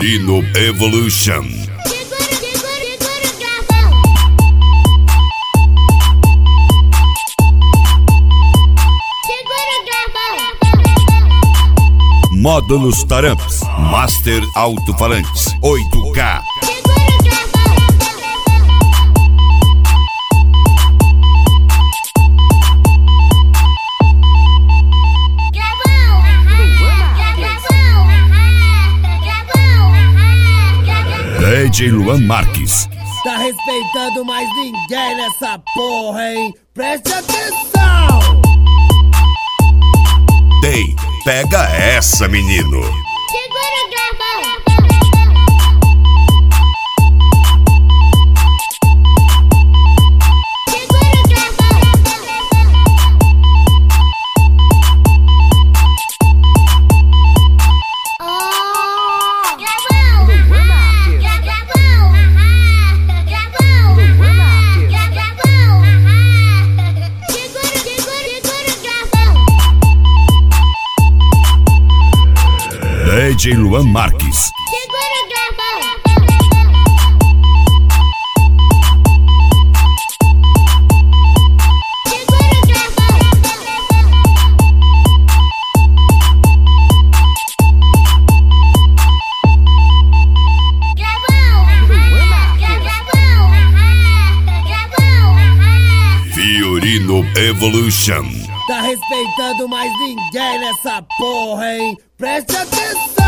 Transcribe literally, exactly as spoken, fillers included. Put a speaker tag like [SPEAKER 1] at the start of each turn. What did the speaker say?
[SPEAKER 1] Fiorino Evolution. Módulos Taramps, Master Alto-Falantes, oito K. D J Luan Marques.
[SPEAKER 2] Tá respeitando mais ninguém nessa porra, hein? Preste atenção!
[SPEAKER 1] Day, pega essa, menino.
[SPEAKER 3] Segura o gravão. Segura o gravão. Oh, gravão. Gravão. Gravão. Gravão. Segura, segura, segura o gravão.
[SPEAKER 1] D J Luan Marques.
[SPEAKER 3] Segura o gravão. Segura o gravão. Gravão. Gravão. Gravão.
[SPEAKER 1] Fiorino Evolution.
[SPEAKER 2] Tá respeitando mais ninguém nessa porra, hein? Preste atenção!